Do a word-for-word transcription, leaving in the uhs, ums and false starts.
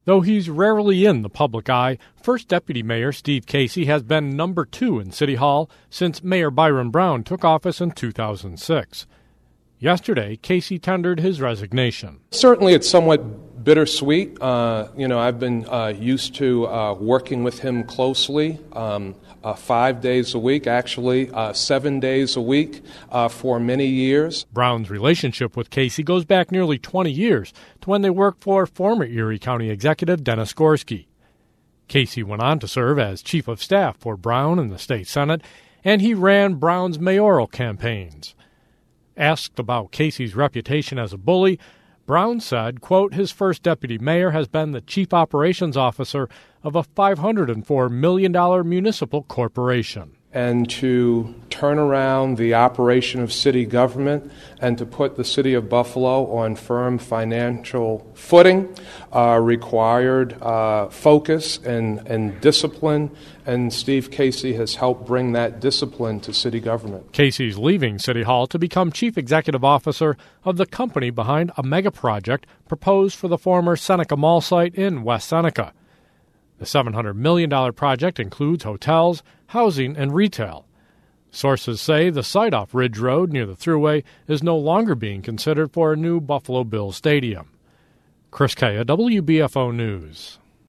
Though he's rarely in the public eye, First Deputy Mayor Steve Casey has been number two in City Hall since Mayor Byron Brown took office in two thousand six. Yesterday, Casey tendered his resignation. Certainly it's somewhat bittersweet. Uh, you know, I've been uh, used to uh, working with him closely, um, uh, five days a week, actually uh, seven days a week uh, for many years. Brown's relationship with Casey goes back nearly twenty years to when they worked for former Erie County Executive Dennis Gorski. Casey went on to serve as Chief of Staff for Brown in the state Senate, and he ran Brown's mayoral campaigns. Asked about Casey's reputation as a bully, Brown said, quote, his first deputy mayor has been the chief operations officer of a five hundred four million dollars municipal corporation. And to turn around the operation of city government and to put the city of Buffalo on firm financial footing uh, required uh, focus and, and discipline, and Steve Casey has helped bring that discipline to city government. Casey's leaving City Hall to become chief executive officer of the company behind a mega project proposed for the former Seneca Mall site in West Seneca. The seven hundred million dollars project includes hotels, housing, and retail. Sources say the site off Ridge Road near the Thruway is no longer being considered for a new Buffalo Bills stadium. Chris Kaya, W B F O News.